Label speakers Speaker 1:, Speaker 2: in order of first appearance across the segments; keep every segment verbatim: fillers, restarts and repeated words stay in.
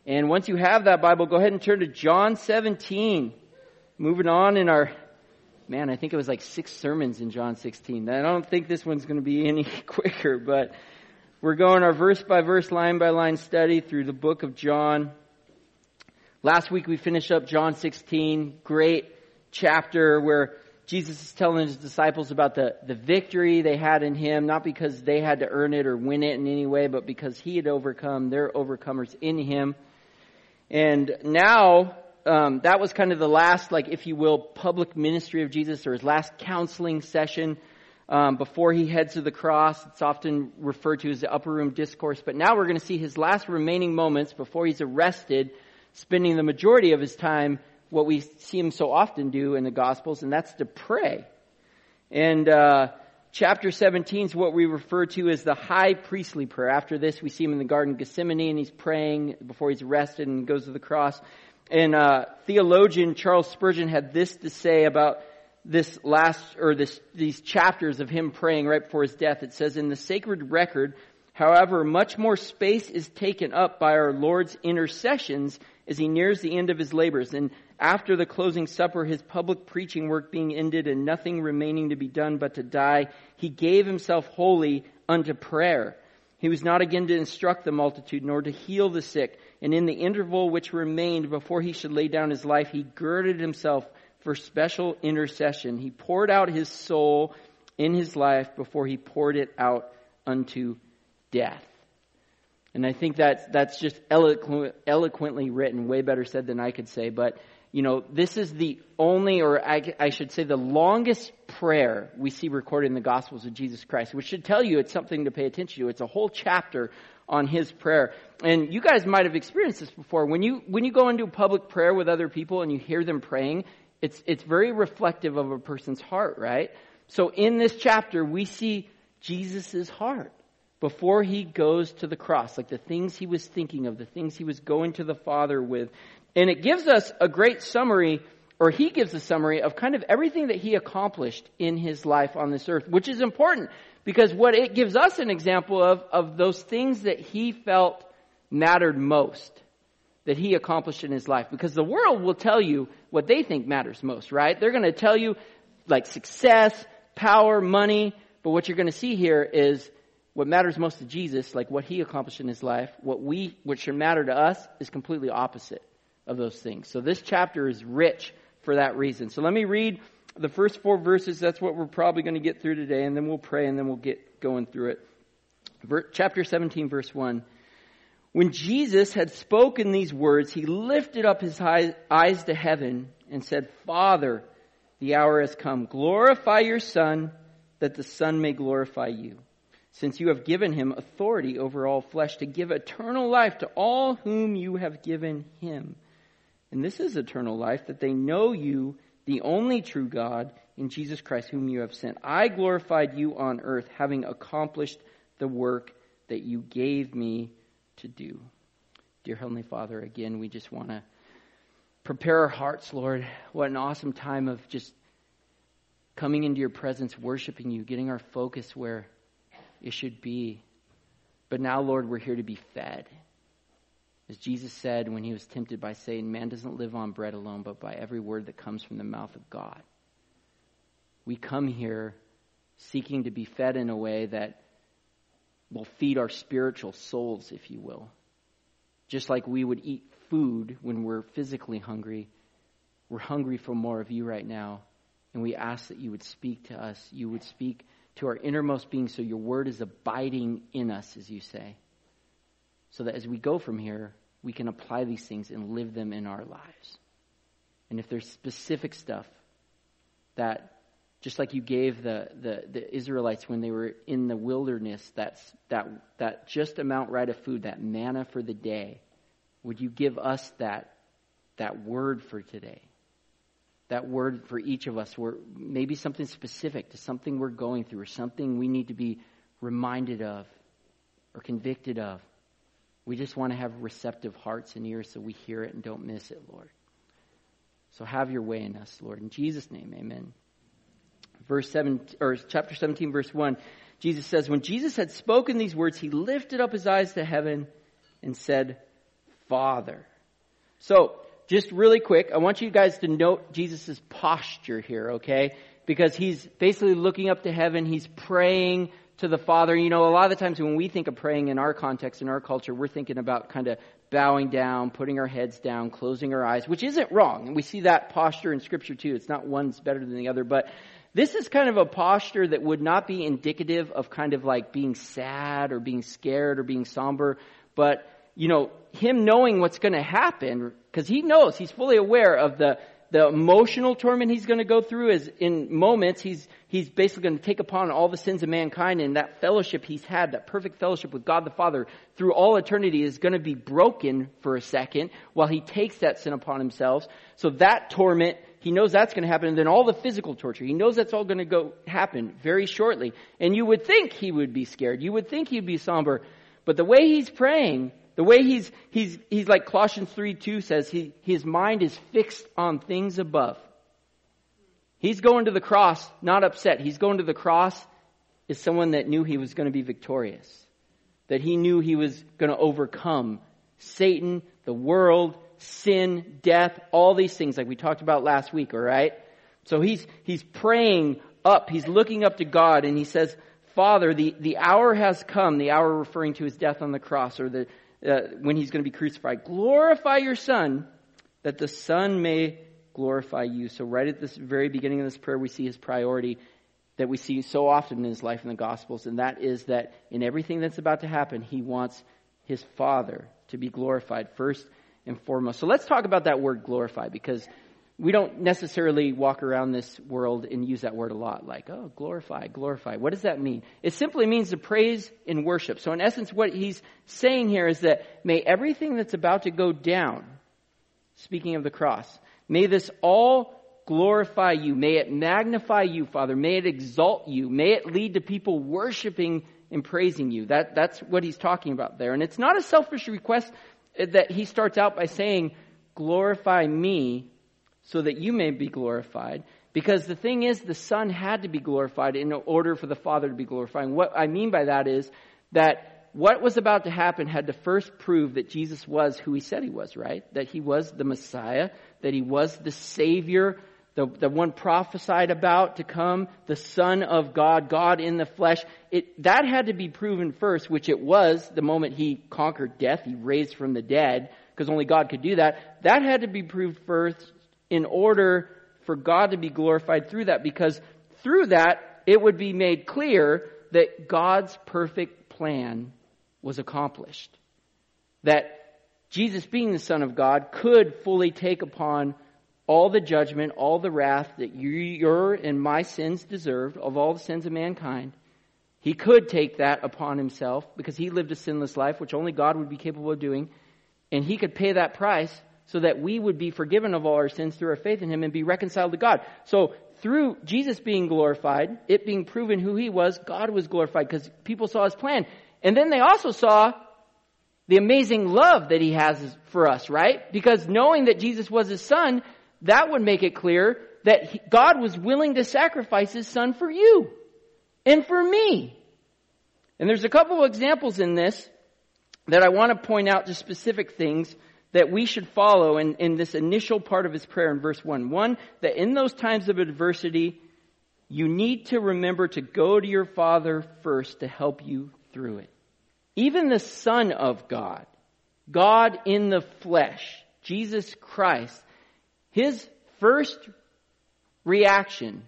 Speaker 1: And once you have that Bible, go ahead and turn to John seventeen. Moving on in our, man, I think it was like six sermons in John sixteen. I don't think this one's going to be any quicker, but we're going our verse by verse, line by line study through the book of John. Last week we finished up John sixteen, great chapter where Jesus is telling his disciples about the, the victory they had in him, not because they had to earn it or win it in any way, but because he had overcome. They're overcomers in him. And now, um, that was kind of the last, like, if you will, public ministry of Jesus, or his last counseling session um, before he heads to the cross. It's often referred to as the upper room discourse. But now we're going to see his last remaining moments before he's arrested, spending the majority of his time what we see him so often do in the Gospels, and that's to pray. And uh chapter seventeen is what we refer to as the high priestly prayer. After this, we see him in the Garden of Gethsemane, and he's praying before he's arrested and goes to the cross. And uh theologian Charles Spurgeon had this to say about this last, or this these chapters of him praying right before his death. It says, in the sacred record, however, much more space is taken up by our Lord's intercessions as he nears the end of his labors. And after the closing supper, his public preaching work being ended and nothing remaining to be done but to die, he gave himself wholly unto prayer. He was not again to instruct the multitude, nor to heal the sick. And in the interval which remained before he should lay down his life, he girded himself for special intercession. He poured out his soul in his life before he poured it out unto death. And I think that's, that's just eloquent, eloquently written, way better said than I could say. But, you know, this is the only, or I, I should say the longest prayer we see recorded in the Gospels of Jesus Christ, which should tell you it's something to pay attention to. It's a whole chapter on his prayer. And you guys might have experienced this before. When you, when you go into public prayer with other people and you hear them praying, it's, it's very reflective of a person's heart, right? So in this chapter, we see Jesus' heart before he goes to the cross, like the things he was thinking of, the things he was going to the Father with. And it gives us a great summary, or he gives a summary of kind of everything that he accomplished in his life on this earth, which is important because what it gives us an example of, of those things that he felt mattered most, that he accomplished in his life. Because the world will tell you what they think matters most, right? They're going to tell you like success, power, money. But what you're going to see here is what matters most to Jesus, like what he accomplished in his life, what we, what should matter to us, is completely opposite of those things. So this chapter is rich for that reason. So let me read the first four verses. That's what we're probably going to get through today, and then we'll pray, and then we'll get going through it. Ver- chapter seventeen, verse one. When Jesus had spoken these words, he lifted up his eyes to heaven and said, Father, the hour has come. Glorify your Son, that the Son may glorify you, since you have given him authority over all flesh to give eternal life to all whom you have given him. And this is eternal life, that they know you, the only true God, in Jesus Christ whom you have sent. I glorified you on earth, having accomplished the work that you gave me to do. Dear Heavenly Father, again, we just want to prepare our hearts, Lord. What an awesome time of just coming into your presence, worshiping you, getting our focus where it should be. But now, Lord, we're here to be fed. As Jesus said when he was tempted by Satan, man doesn't live on bread alone, but by every word that comes from the mouth of God. We come here seeking to be fed in a way that will feed our spiritual souls, if you will. Just like we would eat food when we're physically hungry, we're hungry for more of you right now. And we ask that you would speak to us. You would speak to our innermost being, so your word is abiding in us, as you say. So that as we go from here, we can apply these things and live them in our lives. And if there's specific stuff that, just like you gave the, the, the Israelites when they were in the wilderness, that's, that, that just amount right of food, that manna for the day, would you give us that, that word for today? That word for each of us, where maybe something specific to something we're going through, or something we need to be reminded of or convicted of. We just want to have receptive hearts and ears so we hear it and don't miss it, Lord. So have your way in us, Lord. In Jesus' name, amen. Verse seven, or chapter seventeen, verse one, Jesus says, when Jesus had spoken these words, he lifted up his eyes to heaven and said, Father. So, just really quick, I want you guys to note Jesus' posture here, okay? Because he's basically looking up to heaven. He's praying to the Father. You know, a lot of the times when we think of praying in our context, in our culture, we're thinking about kind of bowing down, putting our heads down, closing our eyes, which isn't wrong. And we see that posture in Scripture too. It's not one's better than the other. But this is kind of a posture that would not be indicative of kind of like being sad or being scared or being somber. But, you know, him knowing what's going to happen, because he knows, he's fully aware of the The emotional torment he's going to go through is in moments he's he's basically going to take upon all the sins of mankind, and that fellowship he's had, that perfect fellowship with God the Father through all eternity is going to be broken for a second while he takes that sin upon himself. So that torment, he knows that's going to happen, and then all the physical torture, he knows that's all going to go happen very shortly. And you would think he would be scared. You would think he'd be somber. But the way he's praying, the way he's, he's, he's like Colossians three two says, he, his mind is fixed on things above. He's going to the cross, not upset. He's going to the cross as someone that knew he was going to be victorious. That he knew he was going to overcome Satan, the world, sin, death, all these things like we talked about last week, all right? So he's, he's praying up. He's looking up to God, and he says, Father, the, the hour has come, the hour referring to his death on the cross, or the Uh, when he's going to be crucified. Glorify your Son, that the Son may glorify you. So right at this very beginning of this prayer, we see his priority that we see so often in his life in the Gospels, and that is that in everything that's about to happen, he wants his Father to be glorified first and foremost. So let's talk about that word glorify, because we don't necessarily walk around this world and use that word a lot, like, oh, glorify, glorify. What does that mean? It simply means to praise and worship. So in essence, what he's saying here is that may everything that's about to go down, speaking of the cross, may this all glorify you. May it magnify you, Father. May it exalt you. May it lead to people worshiping and praising you. That, that's what he's talking about there. And it's not a selfish request that he starts out by saying, glorify me, so that you may be glorified. Because the thing is, the Son had to be glorified in order for the Father to be glorified. And what I mean by that is that what was about to happen had to first prove that Jesus was who he said he was, right? That he was the Messiah, that he was the Savior, the, the one prophesied about to come, the Son of God, God in the flesh. It, that had to be proven first, which it was the moment he conquered death, he raised from the dead, because only God could do that. That had to be proved first in order for God to be glorified through that, because through that, it would be made clear that God's perfect plan was accomplished. That Jesus, being the Son of God, could fully take upon all the judgment, all the wrath that you, your and my sins deserved, of all the sins of mankind. He could take that upon himself, because he lived a sinless life, which only God would be capable of doing. And he could pay that price so that we would be forgiven of all our sins through our faith in him and be reconciled to God. So through Jesus being glorified, it being proven who he was, God was glorified because people saw his plan. And then they also saw the amazing love that he has for us, right? Because knowing that Jesus was his Son, that would make it clear that he, God was willing to sacrifice his Son for you and for me. And there's a couple of examples in this that I want to point out, just specific things that we should follow in, in this initial part of his prayer in verse one. One, that in those times of adversity, you need to remember to go to your Father first to help you through it. Even the Son of God, God in the flesh, Jesus Christ, his first reaction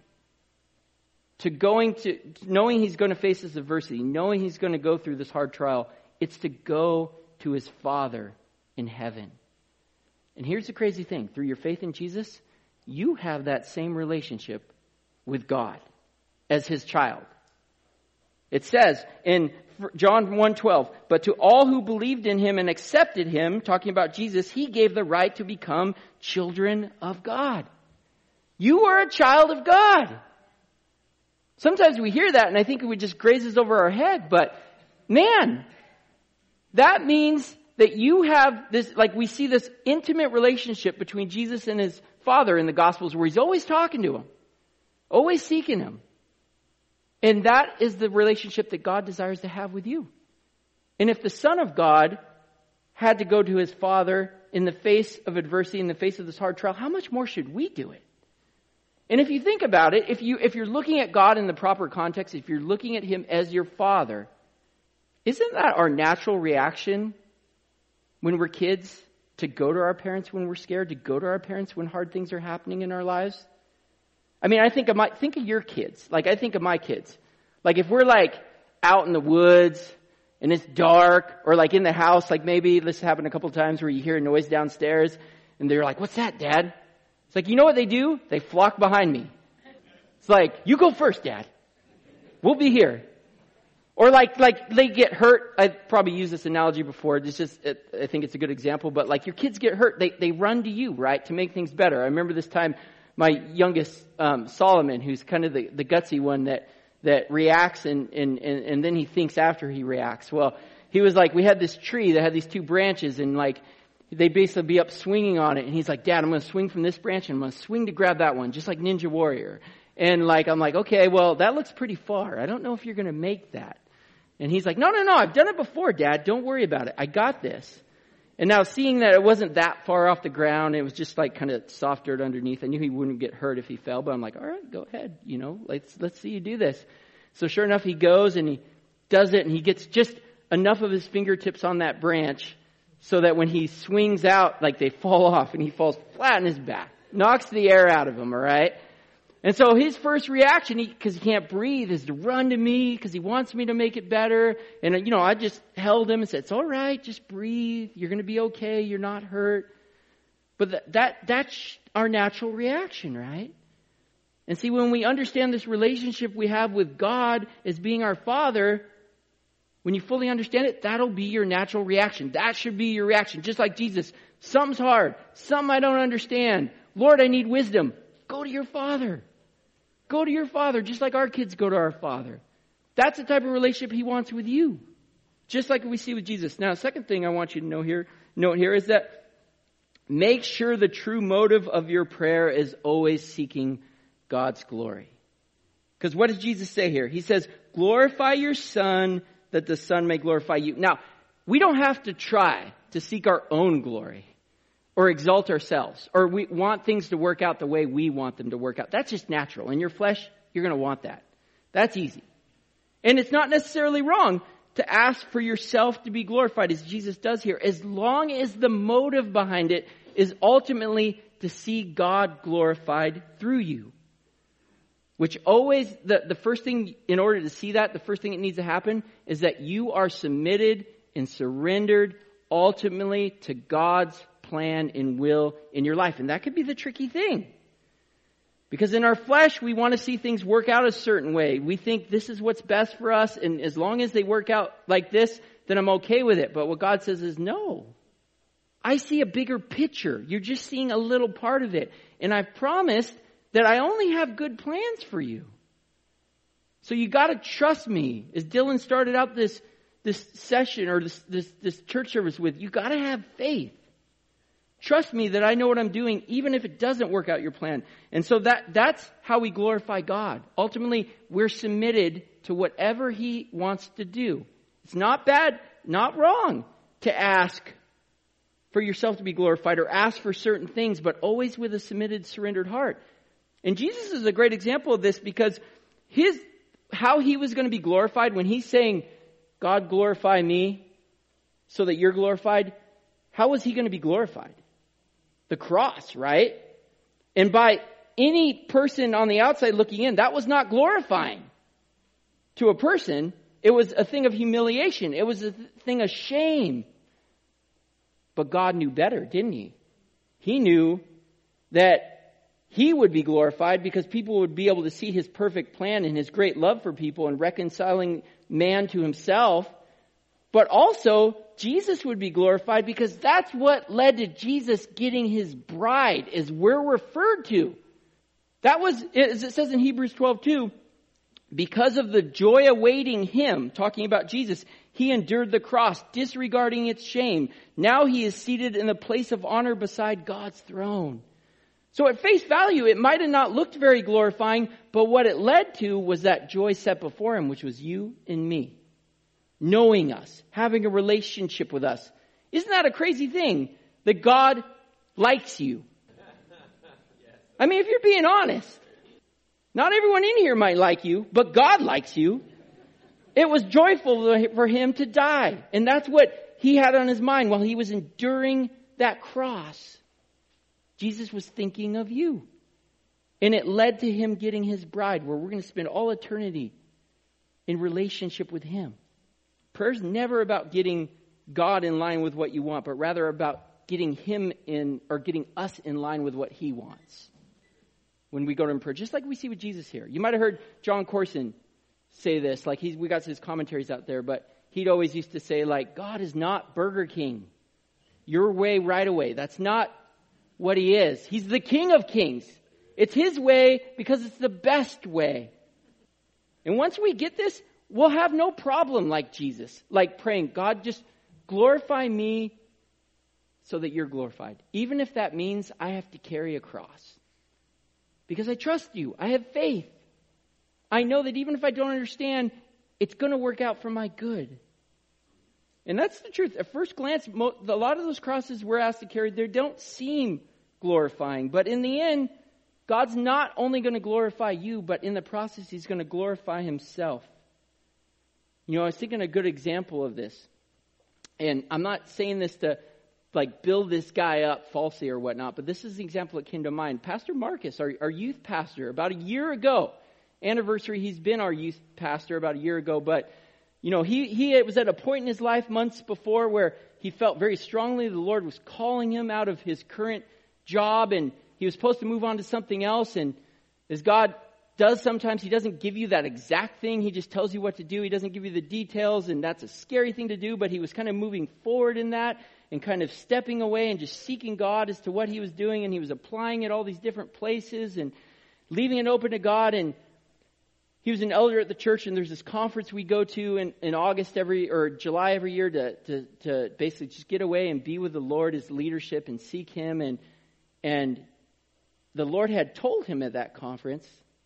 Speaker 1: to going to, knowing he's going to face this adversity, knowing he's going to go through this hard trial, it's to go to his Father in heaven. And here's the crazy thing. Through your faith in Jesus, you have that same relationship with God as his child. It says in John one twelve, but to all who believed in him and accepted him, talking about Jesus, he gave the right to become children of God. You are a child of God. Sometimes we hear that and I think it just grazes over our head, but man, that means that you have this, like we see this intimate relationship between Jesus and his Father in the Gospels where he's always talking to him, always seeking him. And that is the relationship that God desires to have with you. And if the Son of God had to go to his Father in the face of adversity, in the face of this hard trial, how much more should we do it? And if you think about it, if you if you're looking at God in the proper context, if you're looking at him as your Father, isn't that our natural reaction when we're kids, to go to our parents when we're scared, to go to our parents when hard things are happening in our lives? I mean, I think of my think of your kids. Like I think of my kids. Like if we're like out in the woods and it's dark, or like in the house, like maybe this happened a couple of times where you hear a noise downstairs and they're like, "What's that, Dad?" It's like, you know what they do? They flock behind me. It's like, "You go first, Dad. We'll be here." Or like, like they get hurt. I've probably used this analogy before. It's just, it, I think it's a good example. But like your kids get hurt, they they run to you, right, to make things better. I remember this time, my youngest um, Solomon, who's kind of the, the gutsy one that that reacts and, and and and then he thinks after he reacts. Well, he was like, we had this tree that had these two branches, and like they basically be up swinging on it. And he's like, "Dad, I'm going to swing from this branch and I'm going to swing to grab that one, just like Ninja Warrior." And like, I'm like, "Okay, well, that looks pretty far. I don't know if you're going to make that." And he's like, no, no, no, I've done it before, Dad. Don't worry about it. I got this. And now seeing that it wasn't that far off the ground, it was just like kind of soft dirt underneath. I knew he wouldn't get hurt if he fell, but I'm like, all right, go ahead. You know, let's, let's see you do this. So sure enough, he goes and he does it, and he gets just enough of his fingertips on that branch so that when he swings out, like they fall off and he falls flat on his back, knocks the air out of him. All right. And so his first reaction, because he, he can't breathe, is to run to me because he wants me to make it better. And, you know, I just held him and said, "It's all right. Just breathe. You're going to be okay. You're not hurt." But that, that that's our natural reaction, right? And see, when we understand this relationship we have with God as being our Father, when you fully understand it, that'll be your natural reaction. That should be your reaction. Just like Jesus. Something's hard. Something I don't understand. Lord, I need wisdom. Go to your Father. Go to your Father, just like our kids go to our Father. That's the type of relationship he wants with you. Just like we see with Jesus. Now, second thing I want you to know here, note here is that make sure the true motive of your prayer is always seeking God's glory. Because what does Jesus say here? He says, "Glorify your Son, that the Son may glorify you." Now, we don't have to try to seek our own glory or exalt ourselves, or we want things to work out the way we want them to work out. That's just natural. In your flesh, you're going to want that. That's easy. And it's not necessarily wrong to ask for yourself to be glorified, as Jesus does here, as long as the motive behind it is ultimately to see God glorified through you. Which always, the, the first thing, in order to see that, the first thing that needs to happen is that you are submitted and surrendered ultimately to God's plan and will in your life. And that could be the tricky thing. Because in our flesh, we want to see things work out a certain way. We think this is what's best for us, and as long as they work out like this, then I'm okay with it. But what God says is, no. I see a bigger picture. You're just seeing a little part of it. And I've promised that I only have good plans for you. So you got to trust me. As Dylan started out this this session or this this, this church service with, you got to have faith. Trust me that I know what I'm doing, even if it doesn't work out your plan. And so that that's how we glorify God. Ultimately, we're submitted to whatever He wants to do. It's not bad, not wrong to ask for yourself to be glorified or ask for certain things, but always with a submitted, surrendered heart. And Jesus is a great example of this, because his how He was going to be glorified when He's saying, "God, glorify me so that you're glorified." How was He going to be glorified? The cross, right? And by any person on the outside looking in, that was not glorifying to a person. It was a thing of humiliation. It was a thing of shame. But God knew better, didn't He? He knew that He would be glorified because people would be able to see His perfect plan and His great love for people and reconciling man to Himself. But also, Jesus would be glorified because that's what led to Jesus getting His bride, is we're referred to. That was, as it says in Hebrews twelve two, because of the joy awaiting Him, talking about Jesus, He endured the cross, disregarding its shame. Now He is seated in the place of honor beside God's throne. So at face value, it might have not looked very glorifying, but what it led to was that joy set before Him, which was you and me. Knowing us, having a relationship with us, Isn't that a crazy thing? That God likes you. I mean, if you're being honest, not everyone in here might like you, but God likes you. It was joyful for him to die. And that's what he had on his mind while he was enduring that cross. Jesus was thinking of you. And it led to him getting his bride, where we're going to spend all eternity in relationship with him. Prayer's never about getting God in line with what you want, but rather about getting him in, or getting us in line with what he wants. When we go to him in prayer, just like we see with Jesus here. You might have heard John Corson say this, like he's, we got his commentaries out there, but he'd always used to say, like, God is not Burger King. Your way, right away. That's not what he is. He's the King of Kings. It's his way because it's the best way. And once we get this, we'll have no problem like Jesus, like praying, God, just glorify me so that you're glorified. Even if that means I have to carry a cross. Because I trust you. I have faith. I know that even if I don't understand, it's going to work out for my good. And that's the truth. At first glance, a lot of those crosses we're asked to carry, they don't seem glorifying. But in the end, God's not only going to glorify you, but in the process, he's going to glorify himself. You know, I was thinking a good example of this. And I'm not saying this to like build this guy up falsely or whatnot, but this is the example that came to mind. Pastor Marcus, our, our youth pastor, about a year ago, anniversary, he's been our youth pastor about a year ago, but you know, he, he was at a point in his life months before where he felt very strongly the Lord was calling him out of his current job, and he was supposed to move on to something else. And as God does sometimes, he doesn't give you that exact thing. He just tells you what to do. He doesn't give you the details, and that's a scary thing to do, but he was kind of moving forward in that and kind of stepping away and just seeking God as to what he was doing, and he was applying it all these different places and leaving it open to God. And he was an elder at the church, and there's this conference we go to in, in August every, or July every year to, to, to basically just get away and be with the Lord as leadership and seek him. And, and the Lord had told him at that conference,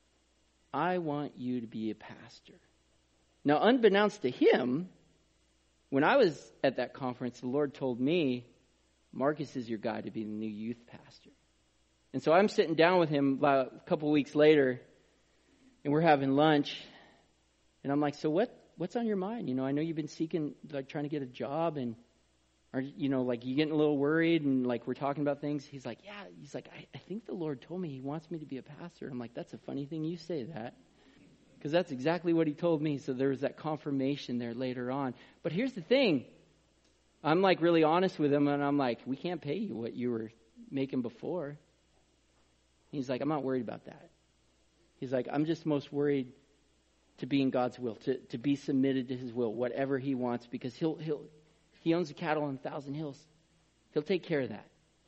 Speaker 1: I want you to be a pastor. Now, unbeknownst to him, when I was at that conference, the Lord told me, Marcus is your guy to be the new youth pastor. And so I'm sitting down with him about a couple weeks later, and we're having lunch, and I'm like, so what, what's on your mind? You know, I know you've been seeking, like trying to get a job, and are you know, like you getting a little worried, and like we're talking about things. He's like, yeah, he's like, I, I think the Lord told me he wants me to be a pastor. I'm like, that's a funny thing you say that, because that's exactly what he told me. So there was that confirmation there later on. But here's the thing. I'm like really honest with him, and I'm like, we can't pay you what you were making before. He's like, I'm not worried about that. He's like, I'm just most worried to be in God's will, to, to be submitted to his will, whatever he wants, because he'll he'll he owns the cattle on a thousand hills. He'll take care of that.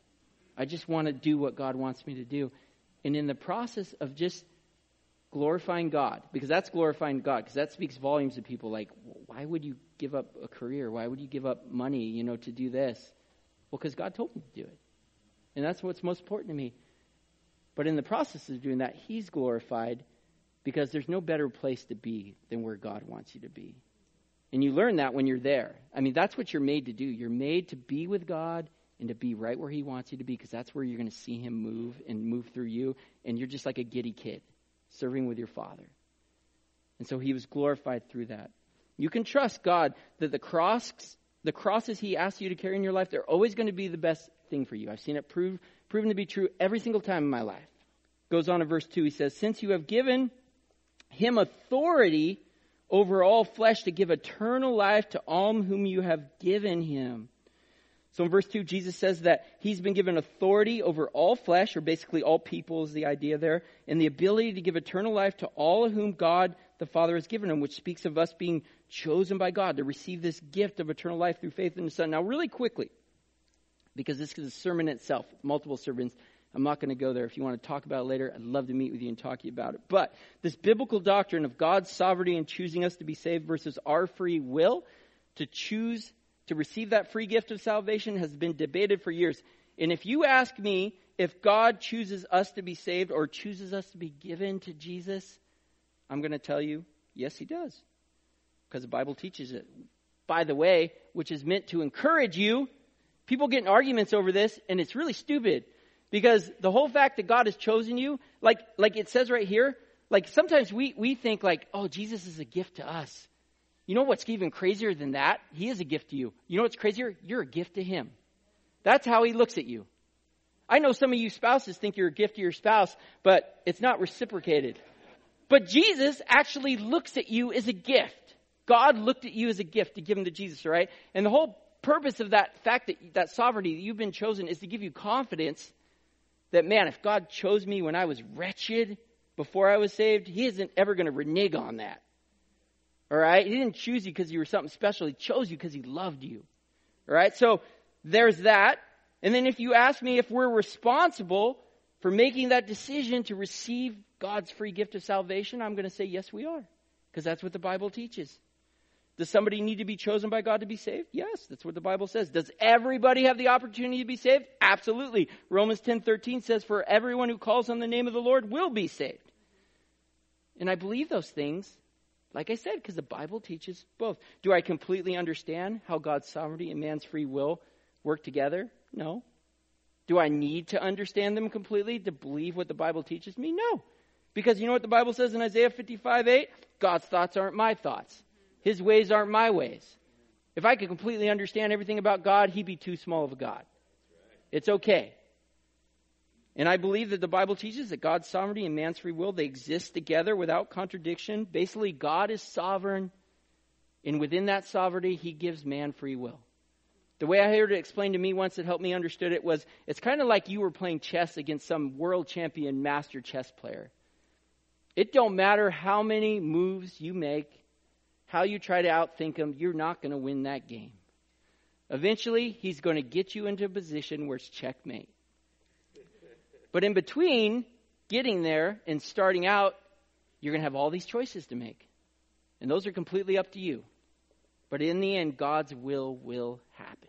Speaker 1: I just want to do what God wants me to do. And in the process of just glorifying God, because that's glorifying God, because that speaks volumes to people. Like, why would you give up a career? Why would you give up money, you know, to do this? Well, because God told me to do it. And that's what's most important to me. But in the process of doing that, he's glorified, because there's no better place to be than where God wants you to be. And you learn that when you're there. I mean, that's what you're made to do. You're made to be with God and to be right where he wants you to be, because that's where you're going to see him move and move through you. And you're just like a giddy kid serving with your Father. And so he was glorified through that. You can trust God that the cross, the crosses he asks you to carry in your life, they're always going to be the best thing for you. I've seen it prove, proven to be true every single time in my life. Goes on in verse two, he says, since you have given him authority over all flesh to give eternal life to all whom you have given him. So in verse two, Jesus says that he's been given authority over all flesh, or basically all people is the idea there, and the ability to give eternal life to all of whom God the Father has given him, which speaks of us being chosen by God to receive this gift of eternal life through faith in the Son. Now, really quickly, because this is a sermon itself, multiple sermons, I'm not going to go there. If you want to talk about it later, I'd love to meet with you and talk to you about it. But this biblical doctrine of God's sovereignty in choosing us to be saved versus our free will to choose to receive that free gift of salvation has been debated for years. And if you ask me if God chooses us to be saved or chooses us to be given to Jesus, I'm going to tell you, yes, he does. Because the Bible teaches it. By the way, which is meant to encourage you People get in arguments over this, and it's really stupid. Because the whole fact that God has chosen you, like like it says right here, like sometimes we, we think like, oh, Jesus is a gift to us. You know what's even crazier than that? He is a gift to you. You know what's crazier? You're a gift to him. That's how he looks at you. I know some of you spouses think you're a gift to your spouse, but it's not reciprocated. But Jesus actually looks at you as a gift. God looked at you as a gift to give him to Jesus, right? And the whole purpose of that fact that that sovereignty that you've been chosen is to give you confidence that, man, if God chose me when I was wretched before I was saved, he isn't ever going to renege on that. All right? He didn't choose you because you were something special. He chose you because he loved you. All right? So there's that. And then if you ask me if we're responsible for making that decision to receive God's free gift of salvation, I'm going to say, yes, we are. Because that's what the Bible teaches. Does somebody need to be chosen by God to be saved? Yes, that's what the Bible says. Does everybody have the opportunity to be saved? Absolutely. Romans ten thirteen says, for everyone who calls on the name of the Lord will be saved. And I believe those things, like I said, because the Bible teaches both. Do I completely understand how God's sovereignty and man's free will work together? No. Do I need to understand them completely to believe what the Bible teaches me? No. Because you know what the Bible says in Isaiah fifty-five eight? God's thoughts aren't my thoughts. His ways aren't my ways. If I could completely understand everything about God, he'd be too small of a God. It's okay. And I believe that the Bible teaches that God's sovereignty and man's free will, they exist together without contradiction. Basically, God is sovereign, and within that sovereignty, he gives man free will. The way I heard it explained to me once that helped me understood it was, it's kind of like you were playing chess against some world champion master chess player. It don't matter how many moves you make, how you try to outthink him, you're not going to win that game. Eventually, he's going to get you into a position where it's checkmate. But in between getting there and starting out, you're going to have all these choices to make. And those are completely up to you. But in the end, God's will will happen.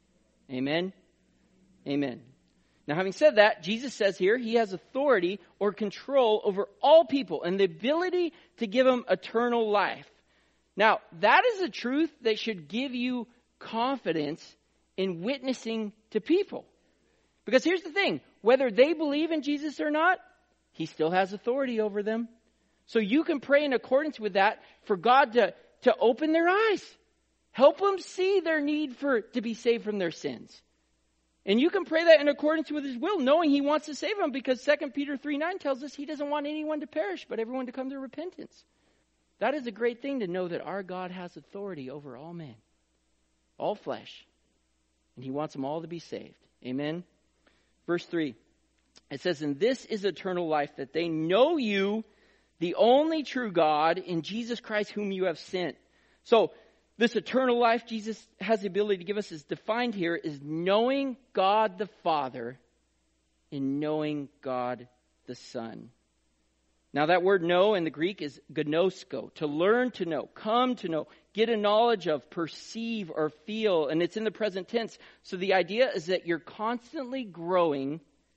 Speaker 1: Amen? Amen. Now, having said that, Jesus says here he has authority or control over all people and the ability to give them eternal life. Now, that is a truth that should give you confidence in witnessing to people. Because here's the thing, whether they believe in Jesus or not, he still has authority over them. So you can pray in accordance with that for God to, to open their eyes. Help them see their need for to be saved from their sins. And you can pray that in accordance with his will, knowing he wants to save them, because Second Peter three nine tells us he doesn't want anyone to perish, but everyone to come to repentance. That is a great thing to know, that our God has authority over all men, all flesh, and he wants them all to be saved. Amen? Verse three, it says, and this is eternal life, that they know you, the only true God, in Jesus Christ whom you have sent. So, this eternal life Jesus has the ability to give us is defined here as knowing God the Father and knowing God the Son. Now that word know in the Greek is gnosko, to learn to know, come to know, get a knowledge of, perceive or feel, and it's in the present tense. So the idea is that you're constantly growing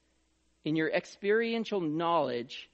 Speaker 1: in your experiential knowledge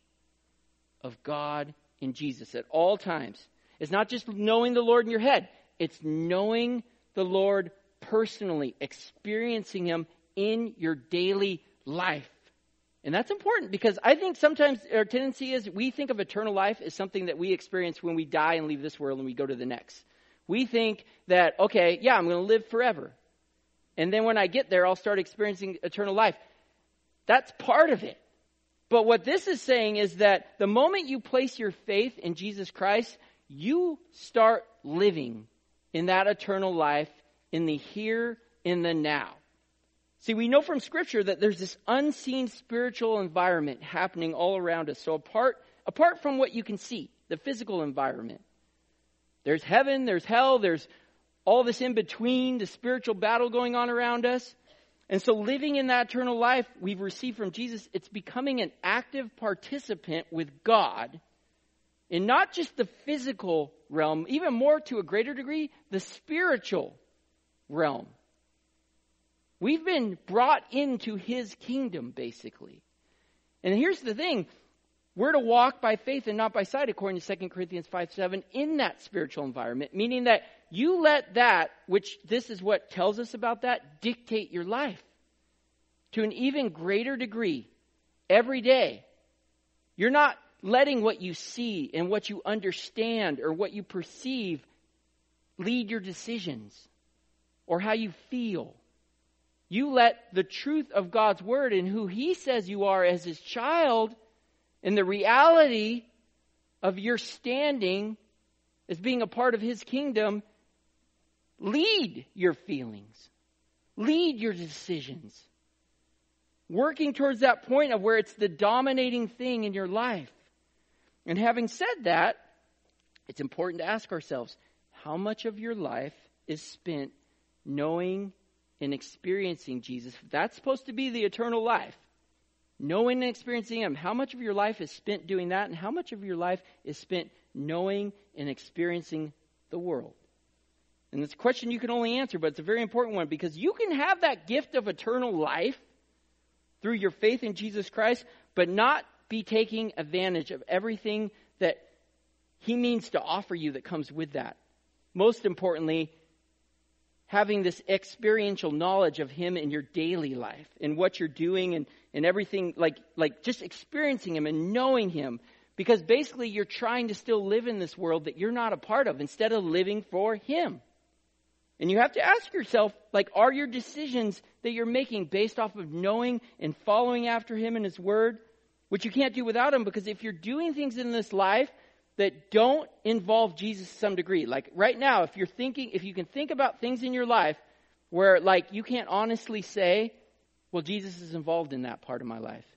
Speaker 1: of God in Jesus at all times. It's not just knowing the Lord in your head. It's knowing the Lord personally, experiencing him in your daily life. And that's important, because I think sometimes our tendency is we think of eternal life as something that we experience when we die and leave this world and we go to the next. We think that, okay, yeah, I'm going to live forever. And then when I get there, I'll start experiencing eternal life. That's part of it. But what this is saying is that the moment you place your faith in Jesus Christ, you start living in that eternal life in the here, in the now. See, we know from Scripture that there's this unseen spiritual environment happening all around us. So apart, apart from what you can see, the physical environment, there's heaven, there's hell, there's all this in between, the spiritual battle going on around us. And so living in that eternal life we've received from Jesus, it's becoming an active participant with God in not just the physical realm, even more to a greater degree, the spiritual realm. We've been brought into his kingdom, basically. And here's the thing. We're to walk by faith and not by sight, according to Second Corinthians five seven, in that spiritual environment. Meaning that you let that, which this is what tells us about that, dictate your life to an even greater degree every day. You're not letting what you see and what you understand or what you perceive lead your decisions or how you feel. You let the truth of God's word and who he says you are as his child and the reality of your standing as being a part of his kingdom lead your feelings, lead your decisions, working towards that point of where it's the dominating thing in your life. And having said that, it's important to ask ourselves, how much of your life is spent knowing and experiencing Jesus? That's supposed to be the eternal life. Knowing and experiencing him. How much of your life is spent doing that? And how much of your life is spent knowing and experiencing the world? And it's a question you can only answer, but it's a very important one, because you can have that gift of eternal life through your faith in Jesus Christ, but not be taking advantage of everything that he means to offer you that comes with that. Most importantly, having this experiential knowledge of him in your daily life and what you're doing and, and everything, like, like just experiencing him and knowing him. Because basically you're trying to still live in this world that you're not a part of instead of living for him. And you have to ask yourself, like, are your decisions that you're making based off of knowing and following after him and his word, which you can't do without him? Because if you're doing things in this life that don't involve Jesus to some degree, like right now, if you're thinking, if you can think about things in your life where, like, you can't honestly say, well, Jesus is involved in that part of my life,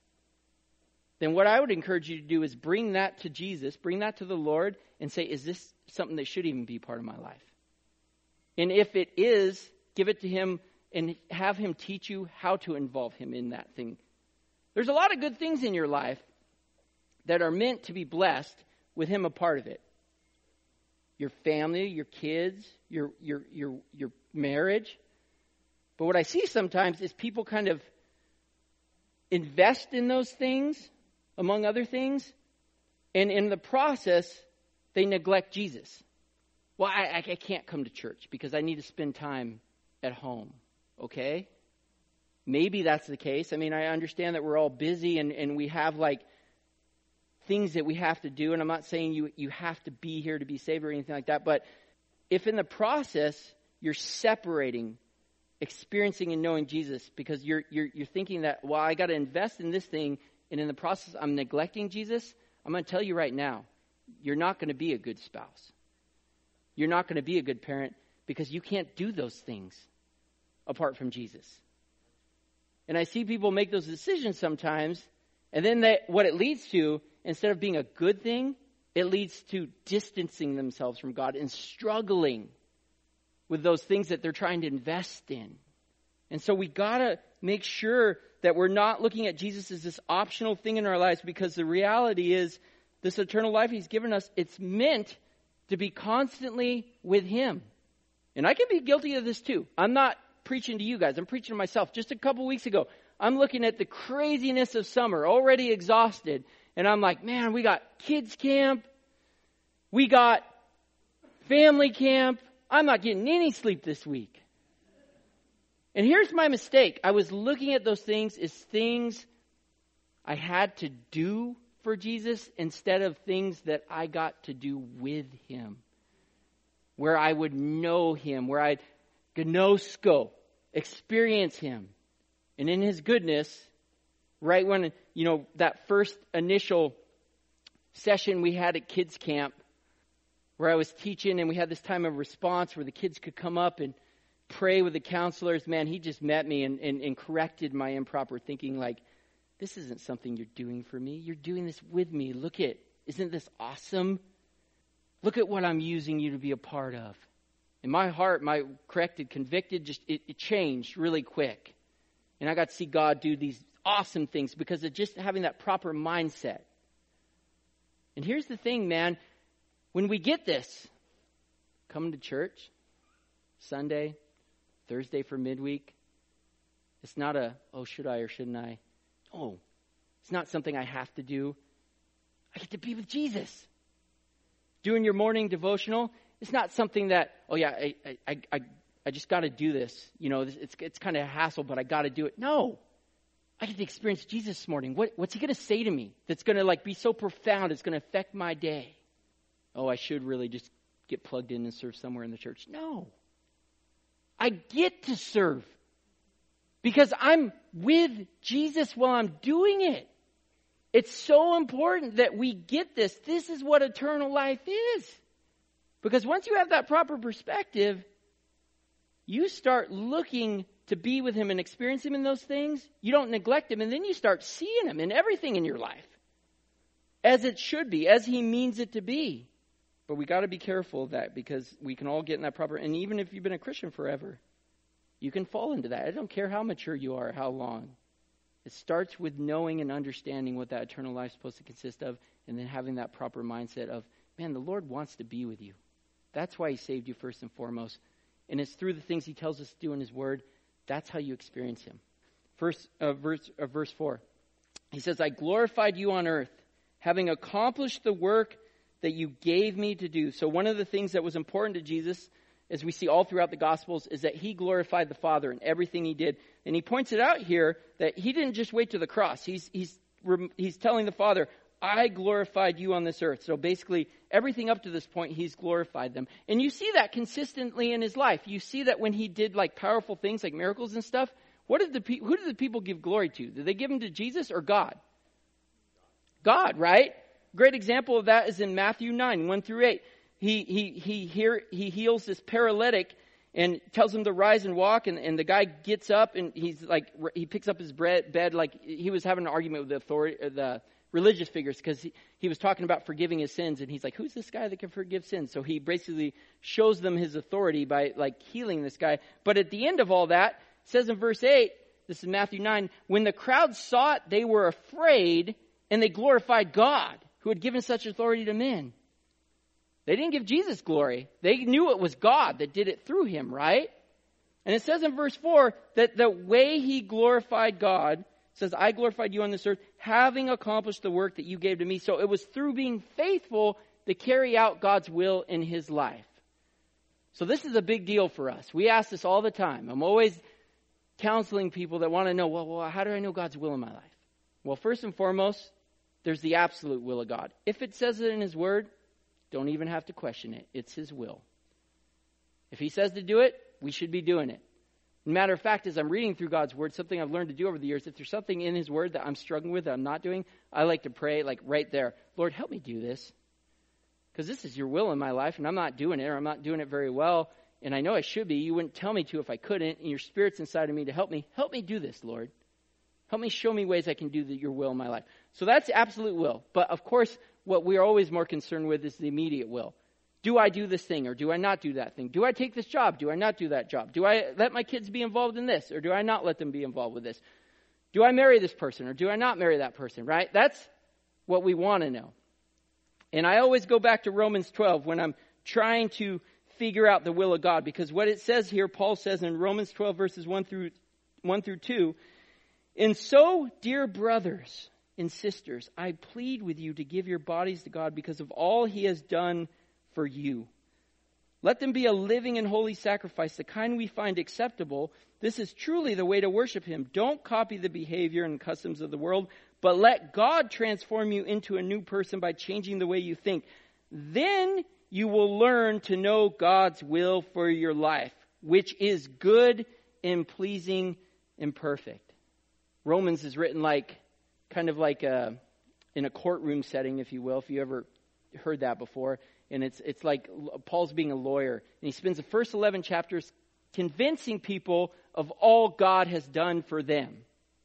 Speaker 1: then what I would encourage you to do is bring that to Jesus, bring that to the Lord, and say, is this something that should even be part of my life? And if it is, give it to him and have him teach you how to involve him in that thing. There's a lot of good things in your life that are meant to be blessed with him a part of it. Your family, your kids, your your your your marriage. But what I see sometimes is people kind of invest in those things, among other things, and in the process, they neglect Jesus. Well, I, I can't come to church because I need to spend time at home. Okay? Maybe that's the case. I mean, I understand that we're all busy and, and we have like things that we have to do. And I'm not saying you, you have to be here to be saved or anything like that. But if in the process you're separating experiencing and knowing Jesus because you're you're you're thinking that, well, I got to invest in this thing, and in the process I'm neglecting Jesus, I'm going to tell you right now, you're not going to be a good spouse. You're not going to be a good parent because you can't do those things apart from Jesus. And I see people make those decisions sometimes, and then they, what it leads to, instead of being a good thing, it leads to distancing themselves from God and struggling with those things that they're trying to invest in. And so we got to make sure that we're not looking at Jesus as this optional thing in our lives, because the reality is this eternal life he's given us, it's meant to be constantly with him. And I can be guilty of this too. I'm not preaching to you guys. I'm preaching to myself. Just a couple weeks ago, I'm looking at the craziness of summer, already exhausted. And I'm like, man, we got kids camp. We got family camp. I'm not getting any sleep this week. And here's my mistake. I was looking at those things as things I had to do for Jesus instead of things that I got to do with him. Where I would know him, where I'd gnosko, experience him. And in his goodness, right when, you know, that first initial session we had at kids camp, where I was teaching and we had this time of response where the kids could come up and pray with the counselors, man, he just met me and, and, and corrected my improper thinking, like, this isn't something you're doing for me. You're doing this with me. Look at, isn't this awesome? Look at what I'm using you to be a part of. In my heart, my corrected, convicted, just it, it changed really quick. And I got to see God do these awesome things because of just having that proper mindset. And here's the thing, man. When we get this, coming to church, Sunday, Thursday for midweek, it's not a, oh, should I or shouldn't I? Oh, it's not something I have to do. I get to be with Jesus. Doing your morning devotional It's not something that, oh yeah, I I I, I just got to do this. You know, it's it's kind of a hassle, but I got to do it. No. I get to experience Jesus this morning. What, what's he going to say to me that's going to like be so profound it's going to affect my day? Oh, I should really just get plugged in and serve somewhere in the church. No. I get to serve because I'm with Jesus while I'm doing it. It's so important that we get this. This is what eternal life is. Because once you have that proper perspective, you start looking to be with him and experience him in those things. You don't neglect him, and then you start seeing him in everything in your life as it should be, as he means it to be. But we got to be careful of that because we can all get in that proper, and even if you've been a Christian forever, you can fall into that. I don't care how mature you are, how long. It starts with knowing and understanding what that eternal life is supposed to consist of, and then having that proper mindset of, man, the Lord wants to be with you. That's why he saved you first and foremost. And it's through the things he tells us to do in his word. That's how you experience him. First, uh, verse, uh, verse four. He says, I glorified you on earth, having accomplished the work that you gave me to do. So one of the things that was important to Jesus, as we see all throughout the Gospels, is that he glorified the Father in everything he did. And he points it out here that he didn't just wait to the cross. He's, he's, he's telling the Father, I glorified you on this earth. So basically, everything up to this point, he's glorified them. And you see that consistently in his life. You see that when he did like powerful things like miracles and stuff, what did the pe- who did the people give glory to? Did they give him to Jesus or God? God, right? Great example of that is in Matthew nine, one through eight. He he he here he heals this paralytic and tells him to rise and walk, and, and the guy gets up and he's like he picks up his bread, bed like he was having an argument with the authority the religious figures because he, he was talking about forgiving his sins, and he's like, who's this guy that can forgive sins? So he basically shows them his authority by like healing this guy. But at the end of all that, it says in verse eight, this is Matthew nine, when the crowd saw it, they were afraid and they glorified God who had given such authority to men. They didn't give Jesus glory. They knew it was God that did it through him, right? And it says in verse four that the way he glorified God, says, I glorified you on this earth, having accomplished the work that you gave to me. So it was through being faithful to carry out God's will in his life. So this is a big deal for us. We ask this all the time. I'm always counseling people that want to know, well, well, how do I know God's will in my life? Well, first and foremost, there's the absolute will of God. If it says it in his word, don't even have to question it. It's his will. If he says to do it, we should be doing it. Matter of fact, as I'm reading through God's word, something I've learned to do over the years, if there's something in his word that I'm struggling with, that I'm not doing, I like to pray like right there, Lord, help me do this. Because this is your will in my life, and I'm not doing it, or I'm not doing it very well, and I know I should be. You wouldn't tell me to if I couldn't, and your Spirit's inside of me to help me. Help me do this, Lord. Help me show me ways I can do the, your will in my life. So that's absolute will. But of course, what we're always more concerned with is the immediate will. Do I do this thing or do I not do that thing? Do I take this job? Do I not do that job? Do I let my kids be involved in this or do I not let them be involved with this? Do I marry this person or do I not marry that person, right? That's what we want to know. And I always go back to Romans twelve when I'm trying to figure out the will of God, because what it says here, Paul says in Romans twelve verses one through one through two, and so, dear brothers and sisters, I plead with you to give your bodies to God because of all he has done for you. Let them be a living and holy sacrifice, the kind we find acceptable. This is truly the way to worship him. Don't copy the behavior and customs of the world, but let God transform you into a new person by changing the way you think. Then you will learn to know God's will for your life, which is good and pleasing and perfect. Romans is written like, kind of like a, in a courtroom setting, if you will, if you ever heard that before. And it's it's like Paul's being a lawyer. And he spends the first eleven chapters convincing people of all God has done for them.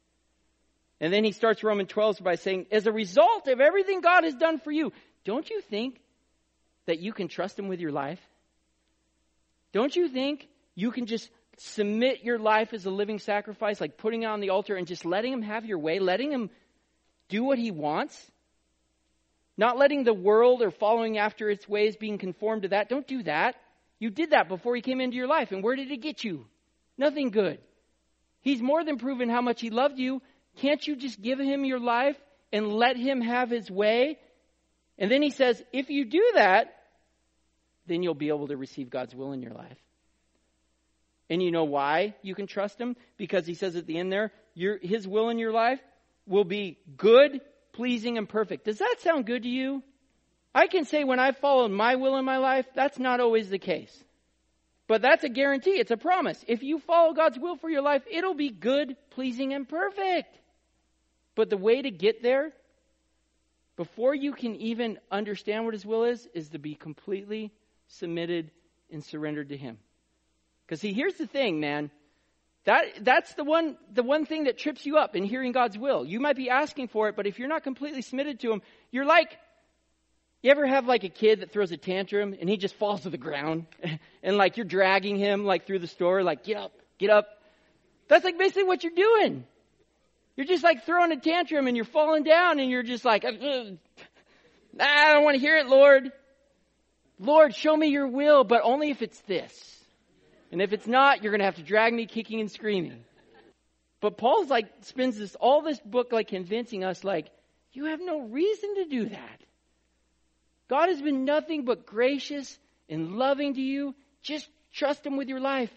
Speaker 1: And then he starts Romans twelve by saying, as a result of everything God has done for you, don't you think that you can trust him with your life? Don't you think you can just submit your life as a living sacrifice, like putting it on the altar and just letting him have your way, letting him do what he wants? Not letting the world or following after its ways, being conformed to that. Don't do that. You did that before he came into your life. And where did it get you? Nothing good. He's more than proven how much he loved you. Can't you just give him your life and let him have his way? And then he says, if you do that, then you'll be able to receive God's will in your life. And you know why you can trust him? Because he says at the end there, your, his will in your life will be good, pleasing, and perfect. Does that sound good to you? I can say when I followed my will in my life, that's not always the case. But that's a guarantee. It's a promise. If you follow God's will for your life, it'll be good, pleasing, and perfect. But the way to get there, before you can even understand what his will is, is to be completely submitted and surrendered to him. Because see, here's the thing, man. That that's the one the one thing that trips you up in hearing God's will. You might be asking for it, but if you're not completely submitted to him, you're like, you ever have like a kid that throws a tantrum and he just falls to the ground and like you're dragging him like through the store, like get up, get up. That's like basically what you're doing. You're just like throwing a tantrum and you're falling down and you're just like, nah, I don't want to hear it, Lord. Lord, show me your will, but only if it's this. And if it's not, you're going to have to drag me kicking and screaming. But Paul's like, spends this, all this book like convincing us like, you have no reason to do that. God has been nothing but gracious and loving to you. Just trust him with your life.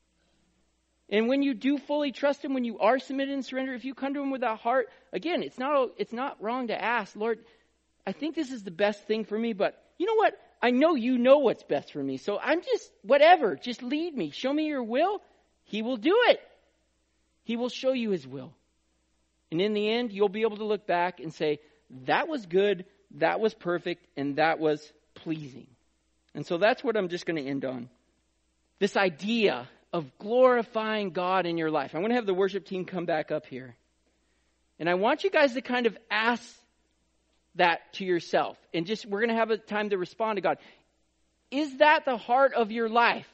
Speaker 1: And when you do fully trust him, when you are submitted and surrendered, if you come to him with that heart, again, it's not, it's not wrong to ask, Lord, I think this is the best thing for me, but you know what? I know you know what's best for me. So I'm just, whatever, just lead me. Show me your will. He will do it. He will show you his will. And in the end, you'll be able to look back and say, that was good, that was perfect, and that was pleasing. And so that's what I'm just going to end on. This idea of glorifying God in your life. I'm going to have the worship team come back up here. And I want you guys to kind of ask that to yourself. And just, we're going to have a time to respond to God. Is that the heart of your life?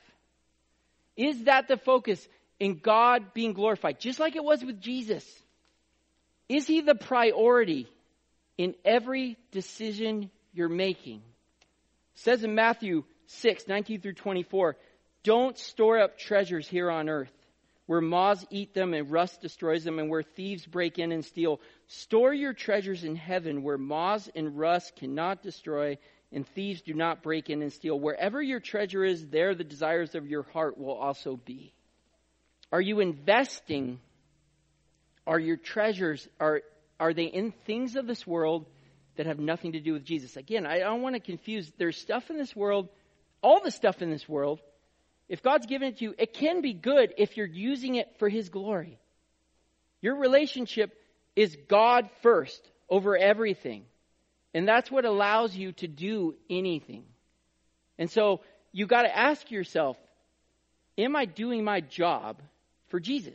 Speaker 1: Is that the focus in God being glorified? Just like it was with Jesus. Is he the priority in every decision you're making? It says in Matthew six, nineteen through twenty-four, don't store up treasures here on earth, where moths eat them and rust destroys them, and where thieves break in and steal. Store your treasures in heaven, where moths and rust cannot destroy, and thieves do not break in and steal. Wherever your treasure is, there the desires of your heart will also be. Are you investing? Are your treasures, are, are they in things of this world that have nothing to do with Jesus? Again, I don't want to confuse. There's stuff in this world, all the stuff in this world, if God's given it to you, it can be good if you're using it for his glory. Your relationship is God first over everything. And that's what allows you to do anything. And so you got to ask yourself, am I doing my job for Jesus?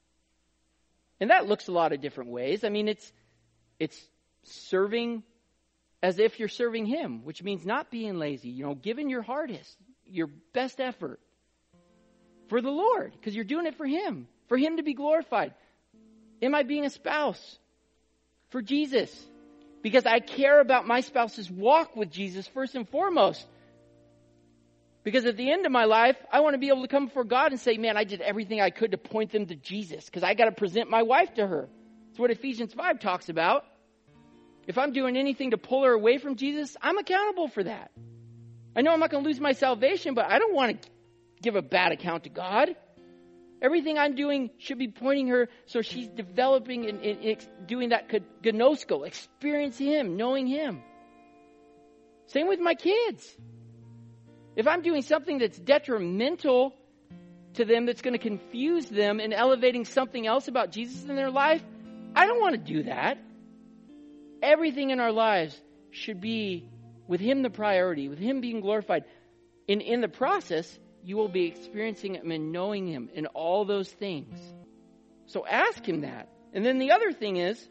Speaker 1: And that looks a lot of different ways. I mean, it's it's serving as if you're serving him, which means not being lazy, you know, giving your hardest, your best effort. For the Lord, because you're doing it for him, for him to be glorified. Am I being a spouse for Jesus? Because I care about my spouse's walk with Jesus first and foremost. Because at the end of my life, I want to be able to come before God and say, man, I did everything I could to point them to Jesus, because I got to present my wife to her. That's what Ephesians five talks about. If I'm doing anything to pull her away from Jesus, I'm accountable for that. I know I'm not going to lose my salvation, but I don't want to give a bad account to God. Everything I'm doing should be pointing her so she's developing and, and, and doing that gnosko, experiencing him, knowing him. Same with my kids. If I'm doing something that's detrimental to them, that's going to confuse them and elevating something else about Jesus in their life, I don't want to do that. Everything in our lives should be with him the priority, with him being glorified. And in the process, you will be experiencing him and knowing him in all those things. So ask him that. And then the other thing is,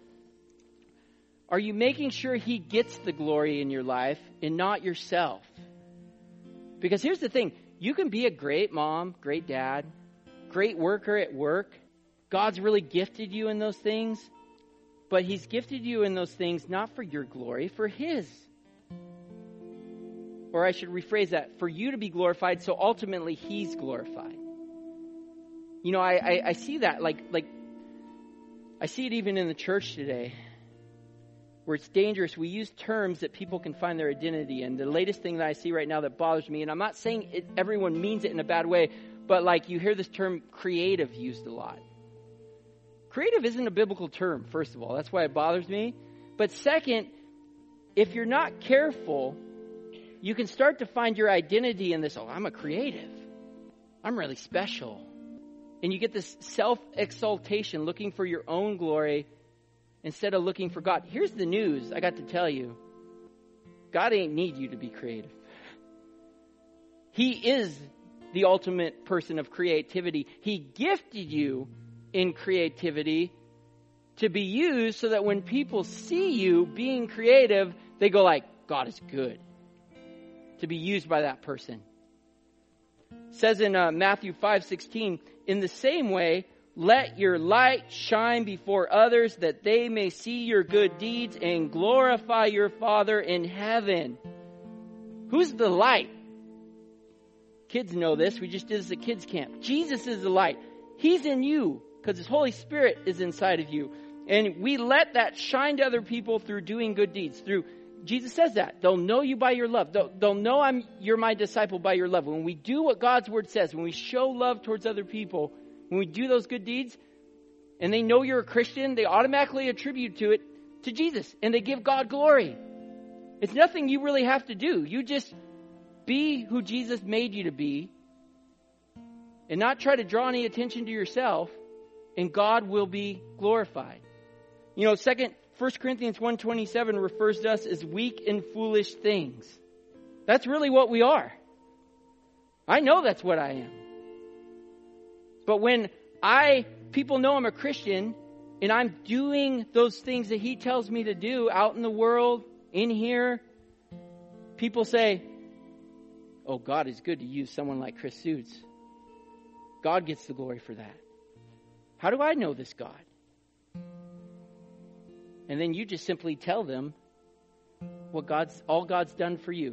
Speaker 1: are you making sure he gets the glory in your life and not yourself? Because here's the thing. You can be a great mom, great dad, great worker at work. God's really gifted you in those things. But he's gifted you in those things not for your glory, for his. Or I should rephrase that, for you to be glorified, so ultimately he's glorified. You know, I, I, I see that, like, like, I see it even in the church today, where it's dangerous. We use terms that people can find their identity in. The latest thing that I see right now that bothers me, and I'm not saying it, everyone means it in a bad way, but like you hear this term creative used a lot. Creative isn't a biblical term, first of all. That's why it bothers me. But second, if you're not careful, you can start to find your identity in this, oh, I'm a creative. I'm really special. And you get this self-exaltation, looking for your own glory instead of looking for God. Here's the news I got to tell you. God ain't need you to be creative. He is the ultimate person of creativity. He gifted you in creativity to be used so that when people see you being creative, they go like, God is good. To be used by that person. It says in uh, Matthew five sixteen, in the same way, let your light shine before others that they may see your good deeds and glorify your Father in heaven. Who's the light? Kids know this. We just did this at kids camp. Jesus is the light. He's in you because His Holy Spirit is inside of you. And we let that shine to other people through doing good deeds. Through Jesus says that. They'll know you by your love. They'll, they'll know I'm you're my disciple by your love. When we do what God's word says, when we show love towards other people, when we do those good deeds, and they know you're a Christian, they automatically attribute to it to Jesus. And they give God glory. It's nothing you really have to do. You just be who Jesus made you to be and not try to draw any attention to yourself, and God will be glorified. You know, second, First Corinthians one twenty-seven refers to us as weak and foolish things. That's really what we are. I know that's what I am. But when I, people know I'm a Christian, and I'm doing those things that He tells me to do out in the world, in here, people say, oh, God is good to use someone like Chris Suits. God gets the glory for that. How do I know this God? And then you just simply tell them what God's, all God's done for you.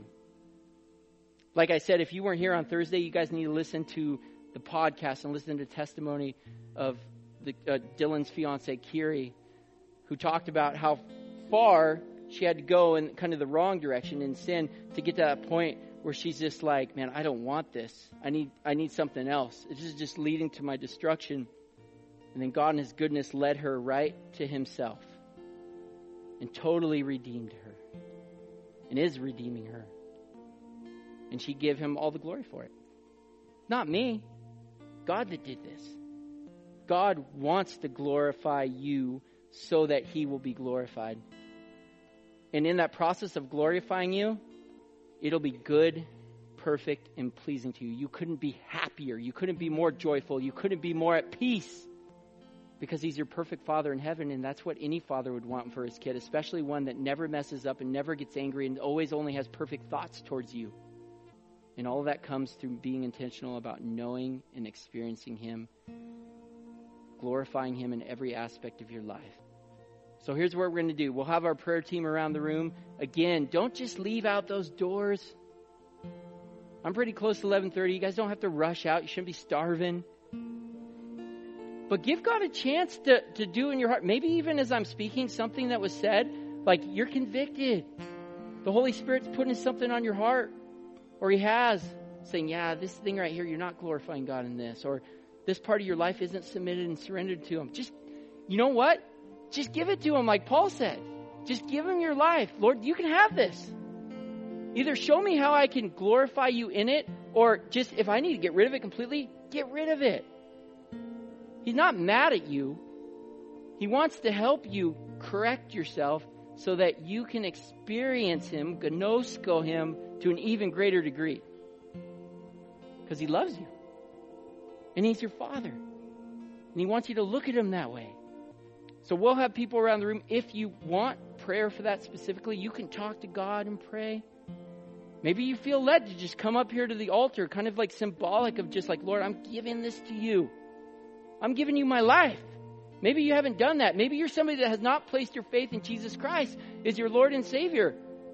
Speaker 1: Like I said, if you weren't here on Thursday, you guys need to listen to the podcast and listen to the testimony of the, uh, Dylan's fiance, Kiri, who talked about how far she had to go in kind of the wrong direction in sin to get to that point where she's just like, man, I don't want this. I need, I need something else. This is just leading to my destruction. And then God in His goodness led her right to Himself and totally redeemed her and is redeeming her. And she gave Him all the glory for it. Not me. God that did this. God wants to glorify you so that He will be glorified. And in that process of glorifying you, it'll be good, perfect, and pleasing to you. You couldn't be happier. You couldn't be more joyful. You couldn't be more at peace. Because He's your perfect Father in heaven, and that's what any father would want for his kid, especially one that never messes up and never gets angry and always only has perfect thoughts towards you. And all of that comes through being intentional about knowing and experiencing Him, glorifying Him in every aspect of your life. So here's what we're going to do. We'll have our prayer team around the room. Again, don't just leave out those doors. I'm pretty close to eleven thirty. You guys don't have to rush out. You shouldn't be starving. But give God a chance to, to do in your heart. Maybe even as I'm speaking, something that was said, like you're convicted. The Holy Spirit's putting something on your heart. Or He has, saying, yeah, this thing right here, you're not glorifying God in this. Or this part of your life isn't submitted and surrendered to Him. Just, you know what? Just give it to Him like Paul said. Just give Him your life. Lord, you can have this. Either show me how I can glorify You in it, or just if I need to get rid of it completely, get rid of it. He's not mad at you. He wants to help you correct yourself so that you can experience Him, gnosko Him, to an even greater degree. Because He loves you. And He's your Father. And He wants you to look at Him that way. So we'll have people around the room. If you want prayer for that specifically, you can talk to God and pray. Maybe you feel led to just come up here to the altar, kind of like symbolic of just like, Lord, I'm giving this to You. I'm giving You my life. Maybe you haven't done that. Maybe you're somebody that has not placed your faith in Jesus Christ as your Lord and Savior.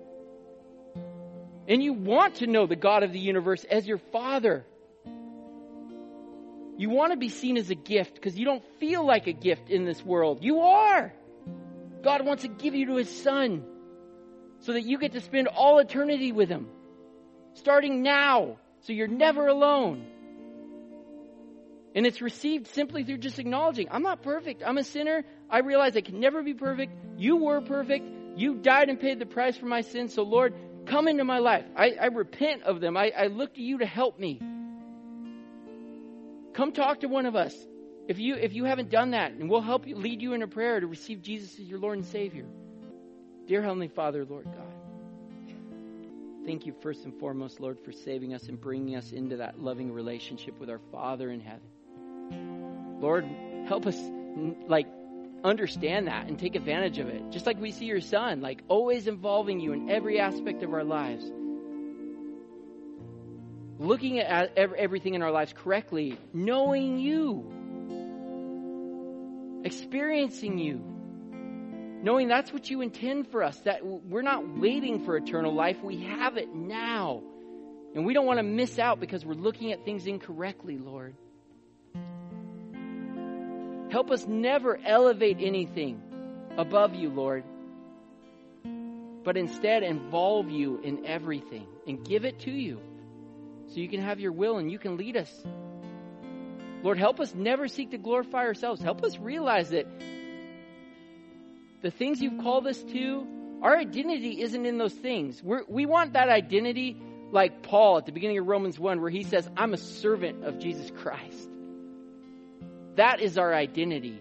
Speaker 1: And you want to know the God of the universe as your Father. You want to be seen as a gift because you don't feel like a gift in this world. You are. God wants to give you to his Son so that you get to spend all eternity with him, starting now, so you're never alone. And it's received simply through just acknowledging, I'm not perfect. I'm a sinner. I realize I can never be perfect. You were perfect. You died and paid the price for my sins. So Lord, come into my life. I, I repent of them. I, I look to you to help me. Come talk to one of us. If you if you haven't done that, and we'll help you, lead you in a prayer to receive Jesus as your Lord and Savior. Dear Heavenly Father, Lord God, thank you first and foremost, Lord, for saving us and bringing us into that loving relationship with our Father in heaven. Lord, help us like understand that and take advantage of it. Just like we see your Son, like always involving you in every aspect of our lives. Looking at everything in our lives correctly, knowing you, experiencing you, knowing that's what you intend for us, that we're not waiting for eternal life, we have it now. And we don't want to miss out because we're looking at things incorrectly, Lord. Help us never elevate anything above you, Lord, but instead involve you in everything and give it to you so you can have your will and you can lead us. Lord, help us never seek to glorify ourselves. Help us realize that the things you've called us to, our identity isn't in those things. We're, we want that identity like Paul at the beginning of Romans one, where he says, I'm a servant of Jesus Christ. That is our identity.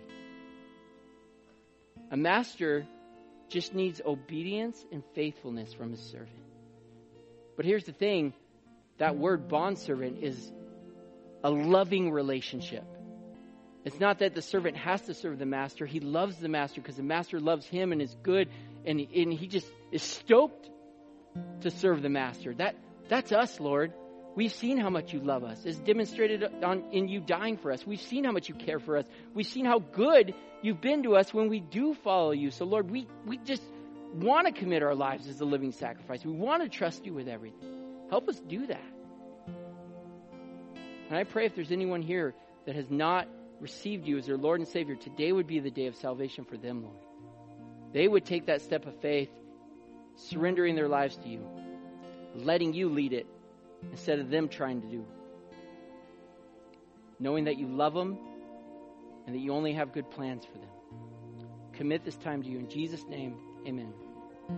Speaker 1: A master just needs obedience and faithfulness from his servant. But here's the thing, that word bondservant is a loving relationship. It's not that the servant has to serve the master. He loves the master because the master loves him and is good, and, and he just is stoked to serve the master. That that's us, Lord. We've seen how much you love us. It's demonstrated on, in you dying for us. We've seen how much you care for us. We've seen how good you've been to us when we do follow you. So, Lord, we, we just want to commit our lives as a living sacrifice. We want to trust you with everything. Help us do that. And I pray if there's anyone here that has not received you as their Lord and Savior, today would be the day of salvation for them, Lord. They would take that step of faith, surrendering their lives to you, letting you lead it instead of them trying to do. Knowing that you love them and that you only have good plans for them. Commit this time to you. In Jesus' name, amen.